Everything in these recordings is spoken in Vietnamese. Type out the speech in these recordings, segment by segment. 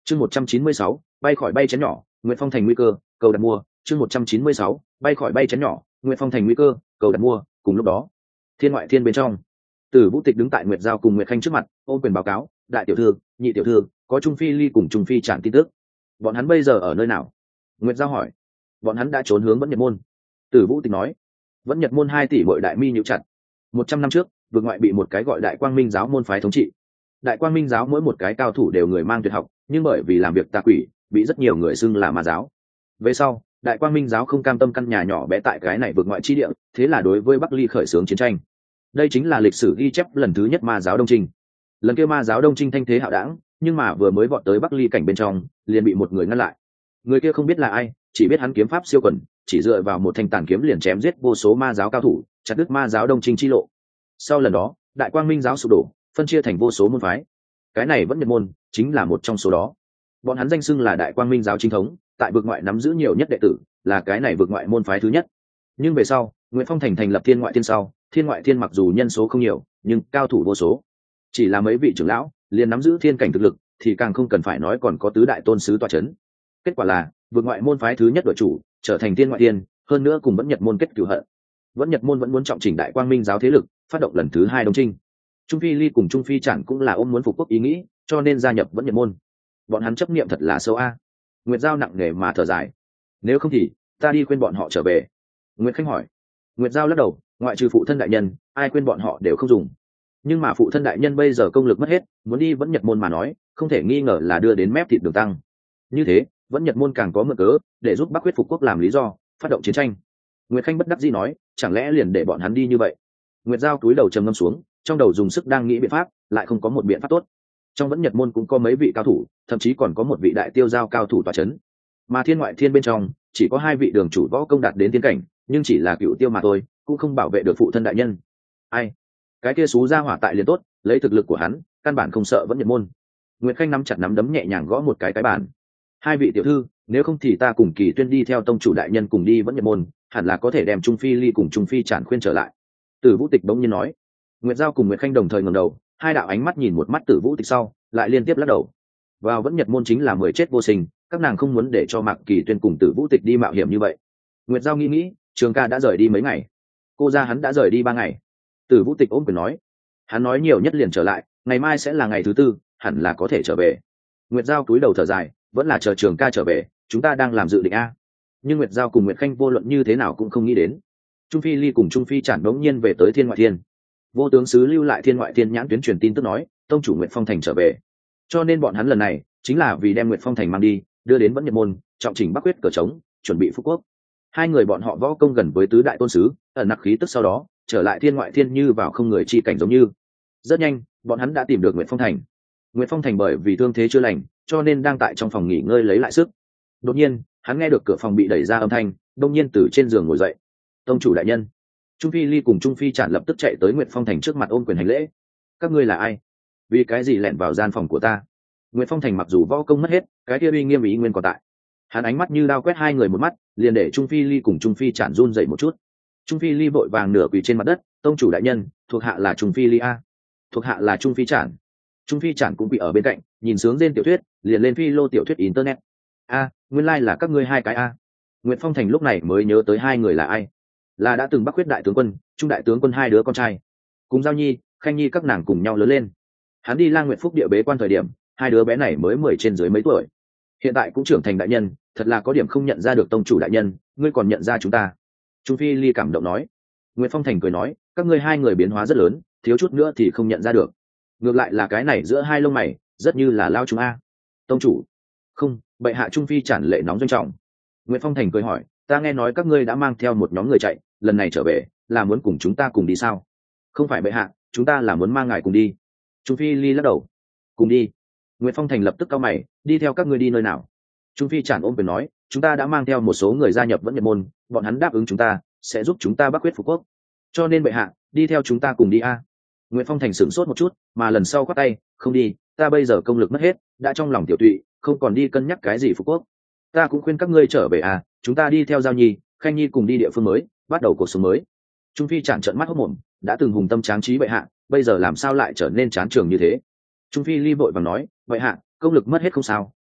chương 196, bay khỏi bay chén nhỏ, Nguyệt Phong thành nguy cơ, cầu đặt mua. chương 196, bay khỏi bay chén nhỏ, Nguyệt Phong thành nguy cơ, cầu đặt mua. Cùng lúc đó, thiên ngoại thiên bên trong, Tử Vũ Tịch đứng tại Nguyệt Giao cùng Nguyệt Khanh trước mặt, ôm quyền báo cáo, đại tiểu thư, nhị tiểu thư, có Trung Phi Ly cùng Trung Phi Trạm tin tức. Bọn hắn bây giờ ở nơi nào? Nguyệt Giao hỏi. Bọn hắn đã trốn hướng Vẫn Nhật môn. Tử Vũ Tịch nói. Vẫn Nhật môn 2 tỷ bội đại mi nhíu chặt. 100 năm trước, vực ngoại bị một cái gọi Đại Quang Minh giáo môn phái thống trị. Đại Quang Minh giáo mỗi một cái cao thủ đều người mang tuyệt học, nhưng bởi vì làm việc tà quỷ, bị rất nhiều người xưng là ma giáo. Về sau, Đại Quang Minh giáo không cam tâm căn nhà nhỏ bé tại cái này vực ngoại chi địa, thế là đối với Bắc Ly khởi xướng chiến tranh. Đây chính là lịch sử ghi chép lần thứ nhất ma giáo Đông Trinh. Lần kia ma giáo Đông Trinh thanh thế hạo đảng, nhưng mà vừa mới vọt tới Bắc Ly cảnh bên trong, liền bị một người ngăn lại. Người kia không biết là ai, chỉ biết hắn kiếm pháp siêu quần, chỉ dựa vào một thanh tàn kiếm liền chém giết vô số ma giáo cao thủ, chặt đứt ma giáo Đông Trinh chi lộ. Sau lần đó, Đại Quang Minh giáo sụp đổ, phân chia thành vô số môn phái. Cái này Vẫn Nhật môn chính là một trong số đó. Bọn hắn danh xưng là Đại Quang Minh giáo chính thống, tại vực ngoại nắm giữ nhiều nhất đệ tử, là cái này vực ngoại môn phái thứ nhất. Nhưng về sau, Nguyễn Phong thành thành lập Thiên Ngoại Thiên sau, Thiên Ngoại Thiên mặc dù nhân số không nhiều, nhưng cao thủ vô số. Chỉ là mấy vị trưởng lão liền nắm giữ thiên cảnh thực lực, thì càng không cần phải nói còn có tứ đại tôn sứ tọa chấn. Kết quả là, vực ngoại môn phái thứ nhất đội chủ trở thành Thiên Ngoại Thiên, hơn nữa cùng Vẫn Nhật môn kết cửu hận. Vẫn Nhật môn vẫn muốn trọng chỉnh Đại Quang Minh giáo thế lực, phát động lần thứ 2 Đông Trinh. Trung Phi Ly cùng Trung Phi Trản cũng là ôm muốn phục quốc ý nghĩ, cho nên gia nhập Vẫn Nhật môn. Bọn hắn chấp niệm thật là sâu a. Nguyệt Giao nặng nề mà thở dài. Nếu không thì ta đi khuyên bọn họ trở về. Nguyệt Khanh hỏi. Nguyệt Giao lắc đầu, ngoại trừ phụ thân đại nhân, ai khuyên bọn họ đều không dùng. Nhưng mà phụ thân đại nhân bây giờ công lực mất hết, muốn đi Vẫn Nhật môn mà nói, không thể nghi ngờ là đưa đến mép thịt đường tăng. Như thế, Vẫn Nhật môn càng có mượn cớ để giúp Bắc Quyết phục quốc làm lý do, phát động chiến tranh. Nguyệt Khanh bất đắc dĩ nói, chẳng lẽ liền để bọn hắn đi như vậy? Nguyệt Giao cúi đầu trầm ngâm xuống, trong đầu dùng sức đang nghĩ biện pháp, lại không có một biện pháp tốt. Trong Vẫn Nhật môn cũng có mấy vị cao thủ, thậm chí còn có một vị đại tiêu giao cao thủ tọa chấn. Mà Thiên Ngoại Thiên bên trong chỉ có 2 vị đường chủ võ công đạt đến tiên cảnh, nhưng chỉ là cựu tiêu mà thôi, cũng không bảo vệ được phụ thân đại nhân. Ai? Cái kia xú ra hỏa tại liền tốt, lấy thực lực của hắn, căn bản không sợ Vẫn Nhật môn. Nguyệt Khanh nắm chặt nắm đấm nhẹ nhàng gõ một cái bàn. 2 vị tiểu thư, nếu không thì ta cùng Kỳ Tuyên đi theo tông chủ đại nhân cùng đi Vẫn Nhật môn, hẳn là có thể đem Trung Phi Ly cùng Trung Phi Trản khuyên trở lại. Tử Vũ Tịch bỗng nhiên nói. Nguyệt Giao cùng Nguyệt Khanh đồng thời ngẩng đầu, 2 đạo ánh mắt nhìn một mắt Tử Vũ Tịch sau, lại liên tiếp lắc đầu. Vào Vẫn Nhật môn chính là 10 chết vô sinh, các nàng không muốn để cho Mạc Kỳ Tuyên cùng Tử Vũ Tịch đi mạo hiểm như vậy. Nguyệt Giao nghĩ, Trường ca đã rời đi mấy ngày. Cô ra hắn đã rời đi 3 ngày. Tử Vũ Tịch ôm quyền nói. Hắn nói nhiều nhất liền trở lại, ngày mai sẽ là ngày thứ 4, hẳn là có thể trở về. Nguyệt Giao cúi đầu thở dài, vẫn là chờ Trường ca trở về, chúng ta đang làm dự định a. Nhưng Nguyệt Giao cùng Nguyệt Khanh vô luận như thế nào cũng không nghĩ đến. Trung Phi Ly cùng Trung Phi Trản đống nhiên về tới Thiên Ngoại Thiên. Vô tướng sứ lưu lại Thiên Ngoại Thiên nhãn tuyến truyền tin tức nói, tông chủ Nguyệt Phong thành trở về. Cho nên bọn hắn lần này chính là vì đem Nguyệt Phong thành mang đi, đưa đến Vẫn Nhật môn, trọng chỉnh Bắc Quyết cờ trống, chuẩn bị phục quốc. 2 người bọn họ võ công gần với tứ đại tôn sứ, ẩn nặc khí tức sau đó trở lại Thiên Ngoại Thiên như vào không người chi cảnh giống như. Rất nhanh, bọn hắn đã tìm được Nguyệt Phong thành. Nguyệt Phong thành bởi vì thương thế chưa lành, cho nên đang tại trong phòng nghỉ ngơi lấy lại sức. Đột nhiên, hắn nghe được cửa phòng bị đẩy ra âm thanh, đột nhiên từ trên giường ngồi dậy. Tông chủ đại nhân. Trung Phi Ly cùng Trung Phi Trản lập tức chạy tới Nguyệt Phong thành trước mặt ôm quyền hành lễ. Các ngươi là ai? Vì cái gì lẻn vào gian phòng của ta? Nguyệt Phong thành mặc dù võ công mất hết, cái kia uy nghiêm ý nguyên còn tại. Hắn ánh mắt như đao quét 2 người một mắt, liền để Trung Phi Ly cùng Trung Phi Trản run dậy một chút. Trung Phi Ly vội vàng nửa quỳ trên mặt đất, tông chủ đại nhân, thuộc hạ là Trung Phi Ly a. Thuộc hạ là Trung Phi Trản. Trung Phi Trản cũng bị ở bên cạnh, nhìn sướng trên tiểu thuyết, liền lên phi lô tiểu thuyết internet. A, nguyên lai là các ngươi 2 cái a. Nguyệt Phong thành lúc này mới nhớ tới 2 người là ai. Là đã từng Bắc Quyết đại tướng quân, Trung đại tướng quân 2 đứa con trai. Cùng Giao Nhi, Khanh Nhi các nàng cùng nhau lớn lên. Hắn đi Lang Nguyệt Phúc địa bế quan thời điểm, 2 đứa bé này mới 10 trên dưới mấy tuổi. Hiện tại cũng trưởng thành đại nhân, thật là có điểm không nhận ra được tông chủ đại nhân, ngươi còn nhận ra chúng ta. Trung Phi Ly cảm động nói. Nguyệt Phong thành cười nói, các ngươi 2 người biến hóa rất lớn, thiếu chút nữa thì không nhận ra được. Ngược lại là cái này giữa 2 lông mày, rất như là lao chúng a. Tông chủ. Không, bệ hạ. Trung Phi Trản lệ nóng doanh trọng. Nguyệt Phong thành cười hỏi, ta nghe nói các ngươi đã mang theo một nhóm người chạy, lần này trở về là muốn cùng chúng ta cùng đi sao? Không phải bệ hạ, chúng ta là muốn mang ngài cùng đi. Trung Phi Ly lắc đầu. Cùng đi? Nguyệt Phong thành lập tức cau mày, đi theo các ngươi đi nơi nào? Trung Phi Trản ôm quyền nói, chúng ta đã mang theo một số người gia nhập Vẫn Nhật môn, bọn hắn đáp ứng chúng ta sẽ giúp chúng ta Bắc Quyết phục quốc, cho nên bệ hạ đi theo chúng ta cùng đi a. Nguyệt Phong thành sửng sốt một chút, mà lần sau khoát tay, không đi, ta bây giờ công lực mất hết, đã trong lòng tiểu tụy, không còn đi cân nhắc cái gì phục quốc. Ta cũng khuyên các ngươi trở về à, chúng ta đi theo Giao Nhi, Khanh Nhi cùng đi địa phương mới, bắt đầu cuộc sống mới. Trung Phi Trản trợn mắt hốt mồm, đã từng hùng tâm tráng trí bệ hạ, bây giờ làm sao lại trở nên chán trường như thế? Trung Phi Ly vội vàng nói, bệ hạ, công lực mất hết không sao,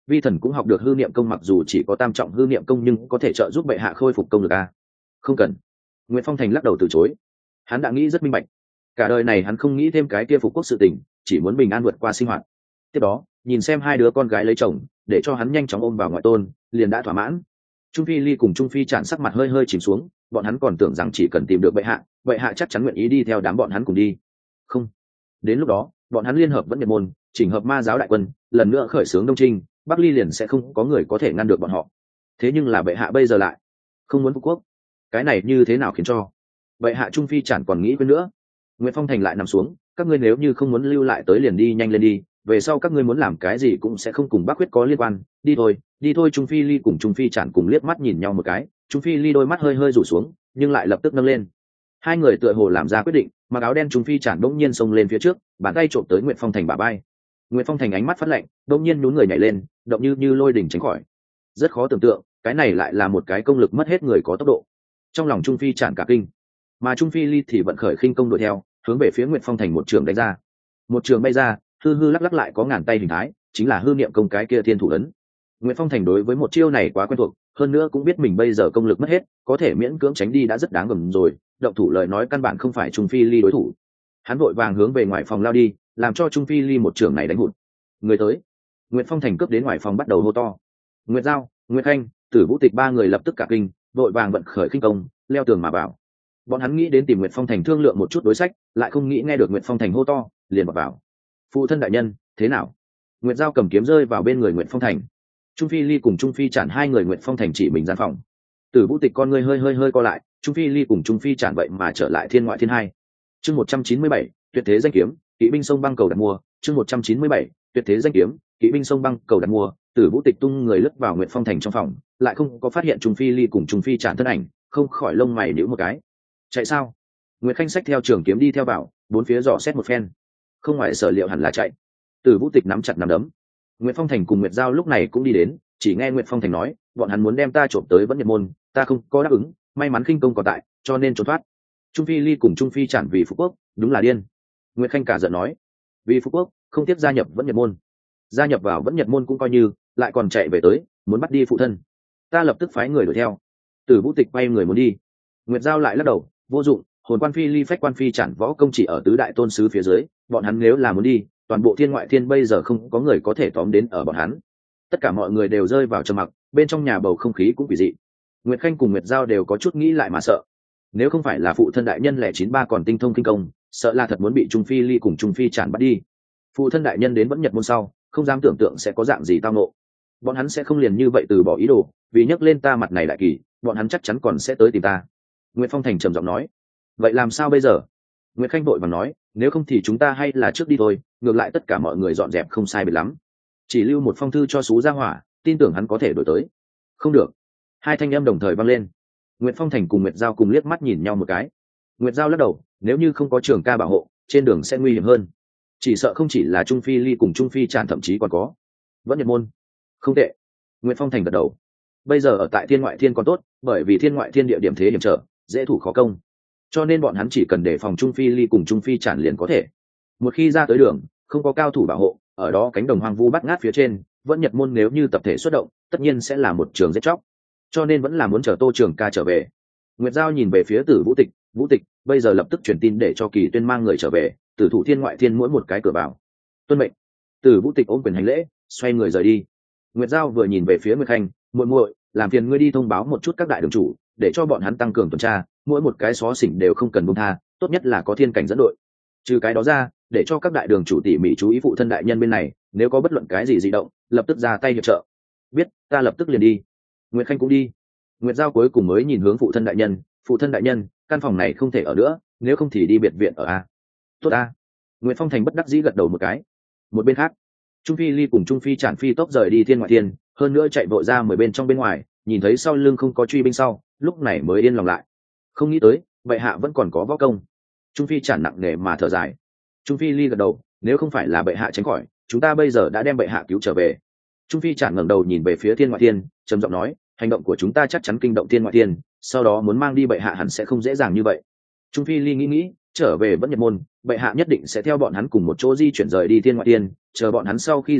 vi thần cũng học được hư niệm công, mặc dù chỉ có tam trọng hư niệm công nhưng có thể trợ giúp bệ hạ khôi phục công lực a. Không cần. Nguyễn Phong Thành lắc đầu từ chối. Hắn đã nghĩ rất minh bạch, cả đời này hắn không nghĩ thêm cái kia phục quốc sự tình, chỉ muốn bình an vượt qua sinh hoạt. Tiếp đó nhìn xem hai đứa con gái lấy chồng, để cho hắn nhanh chóng ôm vào ngoại tôn, liền đã thỏa mãn. Trung Phi Ly cùng Trung Phi Trản sắc mặt hơi hơi chìm xuống, bọn hắn còn tưởng rằng chỉ cần tìm được bệ hạ chắc chắn nguyện ý đi theo đám bọn hắn cùng đi. Không. Đến lúc đó bọn hắn liên hợp vẫn Nhật môn, chỉnh hợp ma giáo đại quân, lần nữa khởi xướng đông trinh, Bắc Ly liền sẽ không có người có thể ngăn được bọn họ. Thế nhưng là bệ hạ bây giờ lại không muốn phục quốc, cái này như thế nào khiến cho bệ hạ? Trung Phi Trản còn nghĩ quên nữa. Nguyễn Phong Thành lại nằm xuống, các ngươi nếu như không muốn lưu lại tới liền đi nhanh lên đi, về sau các ngươi muốn làm cái gì cũng sẽ không cùng Bắc Huyết có liên quan, đi thôi, đi thôi. Trung Phi Ly cùng Trung Phi Trản cùng liếc mắt nhìn nhau một cái, Trung Phi Ly đôi mắt hơi hơi rủ xuống nhưng lại lập tức nâng lên. Hai người tựa hồ làm ra quyết định, mặc áo đen Trung Phi Trản bỗng nhiên xông lên phía trước, bàn tay trộm tới Nguyễn Phong Thành bả vai. Nguyễn Phong Thành ánh mắt phát lạnh, bỗng nhiên nhún người nhảy lên, động như lôi đỉnh tránh khỏi. Rất khó tưởng tượng, cái này lại là một cái công lực mất hết người có tốc độ. Trong lòng Trung Phi Trản cả kinh, mà Trung Phi Ly thì vận khởi khinh công đuổi theo, hướng về phía Nguyễn Phong Thành một trường đánh ra. Một trường bay ra, hư lắc lắc lại có ngàn tay hình thái, chính là hư niệm công cái kia thiên thủ ấn. Nguyễn Phong Thành đối với một chiêu này quá quen thuộc, hơn nữa cũng biết mình bây giờ công lực mất hết, có thể miễn cưỡng tránh đi đã rất đáng gờm rồi, động thủ lời nói căn bản không phải Trung Phi Ly đối thủ. Hắn vội vàng hướng về ngoài phòng lao đi, làm cho Trung Phi Ly một trường này đánh hụt. Người tới. Nguyễn Phong Thành cướp đến ngoài phòng bắt đầu hô to. Nguyệt Giao, Nguyệt Khanh, Tử Vũ Tịch ba người lập tức cả kinh, vội vàng vận khởi khinh công, leo tường mà vào. Bọn hắn nghĩ đến tìm Nguyệt Phong Thành thương lượng một chút đối sách, lại không nghĩ nghe được Nguyệt Phong Thành hô to, liền vào. Phụ thân đại nhân, thế nào? Nguyệt Giao cầm kiếm rơi vào bên người Nguyệt Phong Thành. Trung Phi Ly cùng Trung Phi Trản hai người Nguyệt Phong Thành chỉ mình gian phòng. Tử Vũ Tịch con ngươi hơi co lại, Trung Phi Ly cùng Trung Phi Trản vậy mà trở lại thiên ngoại thiên hai. Chương 197, tuyệt thế danh kiếm, kỵ binh sông băng cầu đặt mua. Chương 197, tuyệt thế danh kiếm, kỵ binh sông băng cầu đặt mua. Tử Vũ Tịch tung người lướt vào Nguyệt Phong Thành trong phòng, lại không có phát hiện Trung Phi Ly cùng Trung Phi Trản thân ảnh, không khỏi lông mày nhíu một cái. Chạy sao? Nguyệt Khanh xách theo trường kiếm đi theo vào, bốn phía dò xét một phen, không ngoài sở liệu hẳn là chạy. Tử Vũ Tịch nắm chặt nắm đấm. Nguyệt Phong Thành cùng Nguyệt Giao lúc này cũng đi đến, chỉ nghe Nguyệt Phong Thành nói, bọn hắn muốn đem ta trộm tới vẫn Nhật môn, ta không có đáp ứng, may mắn khinh công còn tại, cho nên trốn thoát. Trung Phi Ly cùng Trung Phi Trản vì Phú Quốc, đúng là điên. Nguyệt Khanh cả giận nói, vì Phú Quốc, không tiếc gia nhập vẫn Nhật môn. Gia nhập vào vẫn Nhật môn cũng coi như, lại còn chạy về tới, muốn bắt đi phụ thân. Ta lập tức phái người đuổi theo. Tử Vũ Tịch quay người muốn đi. Nguyệt Giao lại lắc đầu, vô dụng, hồn quan phi ly phách quan phi Trản võ công chỉ ở tứ đại tôn sứ phía dưới, bọn hắn nếu là muốn đi, toàn bộ thiên ngoại thiên bây giờ không có người có thể tóm đến ở bọn hắn. Tất cả mọi người đều rơi vào trầm mặc, bên trong nhà bầu không khí cũng quỷ dị. Nguyệt Khanh cùng Nguyệt Giao đều có chút nghĩ lại mà sợ. Nếu không phải là phụ thân đại nhân lẻ 93 còn tinh thông kinh công, sợ là thật muốn bị Trung Phi Ly cùng Trung Phi Trản bắt đi. Phụ thân đại nhân đến vẫn Nhật môn sau, không dám tưởng tượng sẽ có dạng gì tao ngộ. Bọn hắn sẽ không liền như vậy từ bỏ ý đồ, vì nhắc lên ta mặt này đại kỳ, bọn hắn chắc chắn còn sẽ tới tìm ta. Nguyệt Phong Thành trầm giọng nói. Vậy làm sao bây giờ? Nguyệt Khanh vội vàng nói, nếu không thì chúng ta hay là trước đi thôi, ngược lại tất cả mọi người dọn dẹp không sai biệt lắm. Chỉ lưu một phong thư cho Sú Gia Hỏa, tin tưởng hắn có thể đổi tới. Không được. Hai thanh âm đồng thời vang lên. Nguyệt Phong Thành cùng Nguyệt Giao cùng liếc mắt nhìn nhau một cái. Nguyệt Giao lắc đầu, nếu như không có trường ca bảo hộ, trên đường sẽ nguy hiểm hơn. Chỉ sợ không chỉ là Trung Phi Ly cùng Trung Phi Trản, thậm chí còn có vẫn Nhật môn. Không tệ. Nguyệt Phong Thành gật đầu. Bây giờ ở tại thiên ngoại thiên còn tốt, bởi vì thiên ngoại thiên địa điểm thế hiểm trở, dễ thủ khó công, cho nên bọn hắn chỉ cần đề phòng Trung Phi Ly cùng Trung Phi Trản liền có thể. Một khi ra tới đường, không có cao thủ bảo hộ, ở đó cánh đồng hoang vu bắt ngát phía trên, vẫn Nhật môn nếu như tập thể xuất động, tất nhiên sẽ là một trường giết chóc, cho nên vẫn là muốn chờ Tô Trường Ca trở về. Nguyệt Giao nhìn về phía Tử Vũ Tịch, Vũ Tịch, bây giờ lập tức truyền tin để cho Kỳ Tuyên mang người trở về, Tử thủ thiên ngoại thiên mỗi một cái cửa vào. Tuân mệnh. Tử Vũ Tịch ôm quyền hành lễ, xoay người rời đi. Nguyệt Giao vừa nhìn về phía Nguyệt Khanh, muội muội, làm phiền ngươi đi thông báo một chút các đại đường chủ, để cho bọn hắn tăng cường tuần tra, mỗi một cái xó xỉnh đều không cần buông tha, tốt nhất là có thiên cảnh dẫn đội. Trừ cái đó ra, để cho các đại đường chủ tỉ mỉ chú ý phụ thân đại nhân bên này, nếu có bất luận cái gì dị động, lập tức ra tay hiệp trợ. Biết, ta lập tức liền đi. Nguyệt Khanh cũng đi. Nguyệt Giao cuối cùng mới nhìn hướng phụ thân đại nhân, phụ thân đại nhân, căn phòng này không thể ở nữa, nếu không thì đi biệt viện ở a. Tốt a. Nguyệt Phong Thành bất đắc dĩ gật đầu một cái. Một bên khác, Trung Phi Ly cùng Trung Phi Trản phi tốc rời đi thiên ngoại thiên, hơn nữa chạy vội ra 10 bên trong bên ngoài, nhìn thấy sau lưng không có truy binh sau, lúc này mới yên lòng lại. Không nghĩ tới, bệ hạ vẫn còn có võ công. Trung Phi Trản nặng nề mà thở dài. Trung Phi Ly gật đầu, nếu không phải là bệ hạ tránh khỏi, chúng ta bây giờ đã đem bệ hạ cứu trở về. Trung Phi Trản ngẩng đầu nhìn về phía thiên ngoại thiên, trầm giọng nói, hành động của chúng ta chắc chắn kinh động thiên ngoại thiên, sau đó muốn mang đi bệ hạ hẳn sẽ không dễ dàng như vậy. Trung Phi Ly nghĩ, trở về vẫn Nhật môn, bệ hạ nhất định sẽ theo bọn hắn cùng một chỗ di chuyển rời đi thiên ngoại thiên, chờ bọn hắn sau khi rời đi,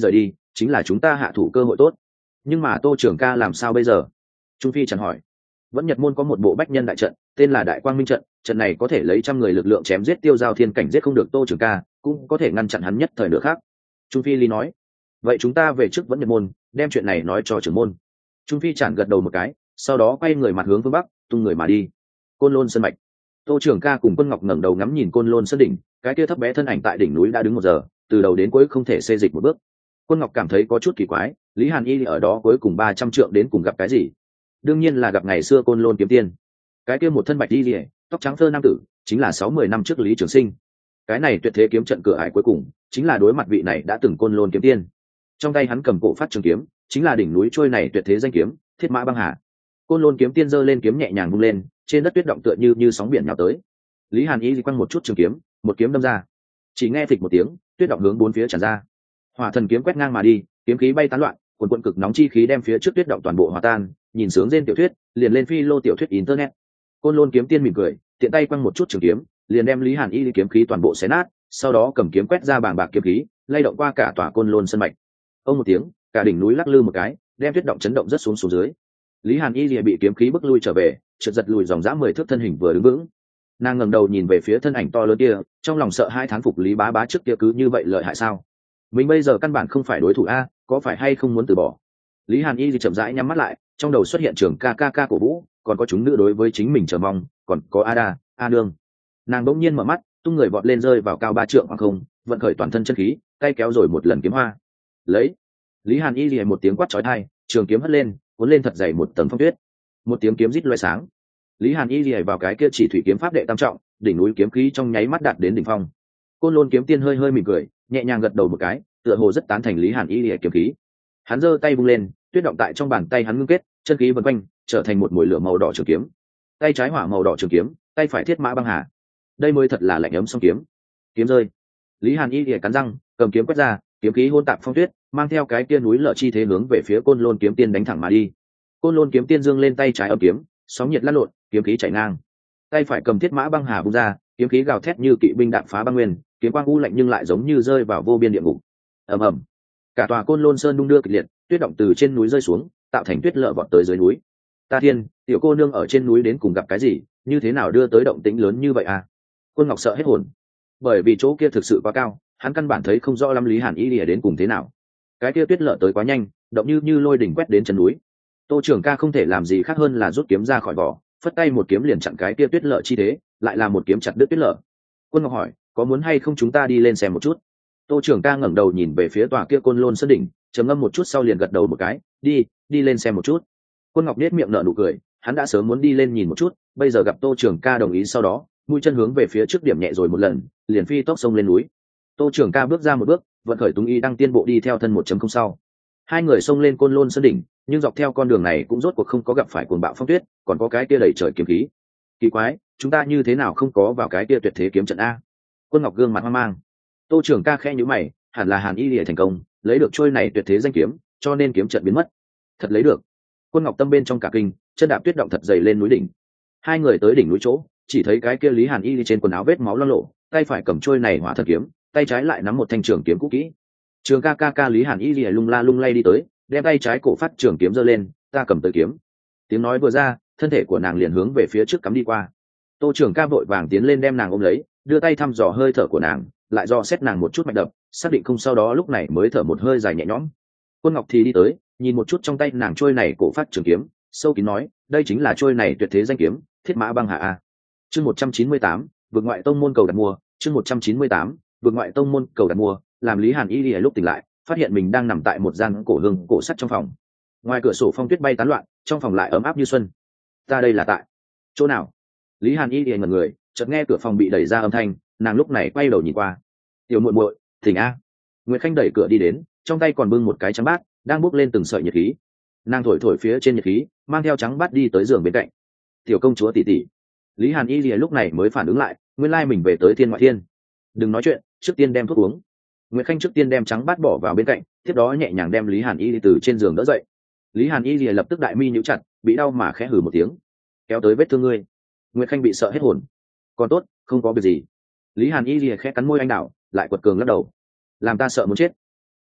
chính là chúng ta hạ thủ cơ hội tốt. Nhưng mà Tô Trường ca làm sao bây giờ? Trung Phi chẳng hỏi. Vẫn Nhật môn có một bộ bách nhân đại trận, tên là Đại Quang Minh trận, trận này có thể lấy trăm người lực lượng chém giết tiêu giao thiên cảnh giết không được Tô Trường ca, cũng có thể ngăn chặn hắn nhất thời nữa khác. Trung Phi lý nói. Vậy chúng ta về trước Vẫn Nhật môn, đem chuyện này nói cho trưởng môn. Trung Phi chẳng gật đầu một cái, sau đó quay người mặt hướng phương bắc, tung người mà đi. Côn Lôn Sơn mạch. Tô Trường ca cùng Quân Ngọc ngẩng đầu ngắm nhìn Côn Lôn Sơn đỉnh, cái kia thấp bé thân ảnh tại đỉnh núi đã đứng 1 giờ, từ đầu đến cuối không thể xê dịch một bước. Quân Ngọc cảm thấy có chút kỳ quái, Lý Hàn Y ở đó cuối cùng 300 trượng đến cùng gặp cái gì? Đương nhiên là gặp ngày xưa Côn Lôn kiếm tiên. Cái kia một thân bạch y liễu, tóc trắng phơ nam tử, chính là 60 năm trước Lý Trường Sinh. Cái này tuyệt thế kiếm trận cửa ải cuối cùng, chính là đối mặt vị này đã từng Côn Lôn kiếm tiên. Trong tay hắn cầm cổ phát trường kiếm, chính là đỉnh núi trôi này tuyệt thế danh kiếm, Thiết Mã Băng Hà. Côn Lôn kiếm tiên giơ lên kiếm nhẹ nhàng vung lên, trên đất tuyết động tựa như sóng biển nhào tới. Lý Hàn Y quăng một chút trường kiếm, một kiếm đâm ra. Chỉ nghe phịch một tiếng, tuyết động hướng bốn phía tràn ra. Hỏa thần kiếm quét ngang mà đi, kiếm khí bay tán loạn, cuồn cuộn cực nóng chi khí đem phía trước tuyết động toàn bộ hòa tan. Nhìn sướng trên tiểu thuyết, liền lên phi lô tiểu thuyết internet. Côn Lôn kiếm tiên mỉm cười, tiện tay quăng một chút trường kiếm, liền đem Lý Hàn Y kiếm khí toàn bộ xé nát, sau đó cầm kiếm quét ra bàng bạc kiếm khí, lay động qua cả tòa Côn Lôn sơn mạch. Ông một tiếng, cả đỉnh núi lắc lư một cái, đem tuyết động chấn động rất xuống dưới. Lý Hàn Y lìa bị kiếm khí bức lui trở về, trượt giật lùi dòng dã 10 thước thân hình vừa đứng vững. Nàng ngẩng đầu nhìn về phía thân ảnh to lớn kia, trong lòng sợ hai thán phục Lý Bá Bá trước kia cứ như vậy lợi hại sao? Mình bây giờ căn bản không phải đối thủ a, có phải hay không muốn từ bỏ? Lý Hàn Y thì chậm rãi nhắm mắt lại, trong đầu xuất hiện trường ca cổ vũ, còn có chúng nữ đối với chính mình chờ mong, còn có Ada, A Nương. Nàng bỗng nhiên mở mắt, tung người vọt lên rơi vào cao 3 trượng khoảng không, vận khởi toàn thân chân khí, tay kéo rồi một lần kiếm hoa. Lấy. Lý Hàn Y lìa một tiếng quát chói tai, trường kiếm hất lên, cuốn lên thật dày một tầng phong tuyết. Một tiếng kiếm rít loé sáng. Lý Hàn Y lìa vào cái kia chỉ thủy kiếm pháp đệ tam trọng, đỉnh núi kiếm khí trong nháy mắt đạt đến đỉnh phong. Côn Lôn kiếm tiên hơi mỉm cười, nhẹ nhàng gật đầu một cái, tựa hồ rất tán thành Lý Hàn Y lìa kiếm khí. Hắn giơ tay vung lên, tuyết động tại trong bàn tay hắn ngưng kết, chân khí vần quanh, trở thành một mũi lửa màu đỏ trường kiếm. Tay trái hỏa màu đỏ trường kiếm, tay phải Thiết Mã Băng Hà. Đây mới thật là lạnh ấm song kiếm. Kiếm rơi. Lý Hàn Y lìa cắn răng, cầm kiếm quét ra, kiếm khí hỗn tạp phong tuyết, mang theo cái kia núi lở chi thế hướng về phía Côn Lôn kiếm tiên đánh thẳng mà đi. Côn Lôn kiếm tiên dương lên tay trái ấm kiếm, sóng nhiệt lăn lộn, kiếm khí chảy ngang. Tay phải cầm Thiết Mã Băng Hà vung ra, kiếm khí gào thét như kỵ binh đạn phá băng nguyên, kiếm quang u lạnh nhưng lại giống như rơi vào vô biên địa ngục. Ầm ầm. Cả tòa Côn Lôn sơn đung đưa kịch liệt, tuyết động từ trên núi rơi xuống, tạo thành tuyết lở vọt tới dưới núi. Ta thiên, tiểu cô nương ở trên núi đến cùng gặp cái gì, như thế nào đưa tới động tĩnh lớn như vậy à? Quân Ngọc sợ hết hồn, bởi vì chỗ kia thực sự quá cao, hắn căn bản thấy không rõ lắm Lý Hàn Y lìa đến cùng thế nào. Cái kia tuyết lở tới quá nhanh, động như lôi đỉnh quét đến chân núi. Tô Trường ca không thể làm gì khác hơn là rút kiếm ra khỏi vỏ, phất tay một kiếm liền chặn cái kia tuyết lở chi thế, lại là một kiếm chặt đứt tuyết lở. Quân Ngọc hỏi, có muốn hay không chúng ta đi lên xem một chút? Tô Trường ca ngẩng đầu nhìn về phía tòa kia Côn Lôn sơn đỉnh, trầm ngâm một chút sau liền gật đầu một cái, đi lên xem một chút. Quân Ngọc nét miệng nở nụ cười, hắn đã sớm muốn đi lên nhìn một chút, bây giờ gặp Tô Trường ca đồng ý sau đó, mũi chân hướng về phía trước điểm nhẹ rồi một lần, liền phi tốc xông lên núi. Tô Trường ca bước ra một bước, vận khởi Tung Y Đăng Tiên Bộ đi theo thân 1.0 sau. Hai người xông lên Côn Lôn sơn đỉnh, nhưng dọc theo con đường này cũng rốt cuộc không có gặp phải cuồng bạo phong tuyết, còn có cái kia đầy trời kiếm khí. Kỳ quái, chúng ta như thế nào không có vào cái kia tuyệt thế kiếm trận a? Quân Ngọc gương mặt hoang mang. Tô Trường ca khẽ nhíu mày, hẳn là Hàn Y lìa thành công, lấy được trôi này tuyệt thế danh kiếm, cho nên kiếm trận biến mất. Thật lấy được. Quân Ngọc tâm bên trong cả kinh, chân đạp tuyết động thật dày lên núi đỉnh. Hai người tới đỉnh núi chỗ, chỉ thấy cái kia Lý Hàn Y trên quần áo vết máu loang lổ, tay phải cầm trôi này hỏa thần kiếm, tay trái lại nắm một thanh trường kiếm cũ kỹ. Trường ca Lý Hàn Y lung la lung lay đi tới, đem tay trái cổ phát trường kiếm giơ lên, ta cầm tới kiếm. Tiếng nói vừa ra, thân thể của nàng liền hướng về phía trước cắm đi qua. Tô Trường ca vội vàng tiến lên đem nàng ôm lấy, đưa tay thăm dò hơi thở của nàng, lại dò xét nàng một chút mạch đập, xác định không sau đó lúc này mới thở một hơi dài nhẹ nhõm. Quân Ngọc thì đi tới, nhìn một chút trong tay nàng trôi này cổ phát trường kiếm, sâu kín nói, đây chính là trôi này tuyệt thế danh kiếm, Thiết Mã Băng Hà a. Chương 198, vượt ngoại tông môn cầu đặt mua, chương 198, vượt ngoại tông môn cầu đặt mua, làm Lý Hàn Y lúc tỉnh lại, phát hiện mình đang nằm tại một gian cổ hương cổ sắt trong phòng. Ngoài cửa sổ phong tuyết bay tán loạn, trong phòng lại ấm áp như xuân. Ta đây là tại chỗ nào? Lý Hàn Y ngẩn người, chợt nghe cửa phòng bị đẩy ra âm thanh, nàng lúc này quay đầu nhìn qua. Tiểu muội muội, thỉnh a. Nguyệt Khanh đẩy cửa đi đến, trong tay còn bưng một cái trắng bát, đang bốc lên từng sợi nhiệt khí. Nàng thổi phía trên nhiệt khí, mang theo trắng bát đi tới giường bên cạnh. Tiểu công chúa tỷ tỷ. Lý Hàn Y lúc này mới phản ứng lại, nguyên lai mình về tới Thiên Ngoại Thiên. Đừng nói chuyện, trước tiên đem thuốc uống. Nguyệt Khanh trước tiên đem trắng bát bỏ vào bên cạnh, tiếp đó nhẹ nhàng đem Lý Hàn Y từ trên giường đỡ dậy. Lý Hàn Y lập tức đại mi nhíu chặt, bị đau mà khẽ hừ một tiếng. Kéo tới vết thương ngươi. Nguyệt Khanh bị sợ hết hồn. Còn tốt, không có việc gì. Lý Hàn Y khẽ cắn môi anh đảo, lại quật cường lắc đầu. Làm ta sợ muốn chết.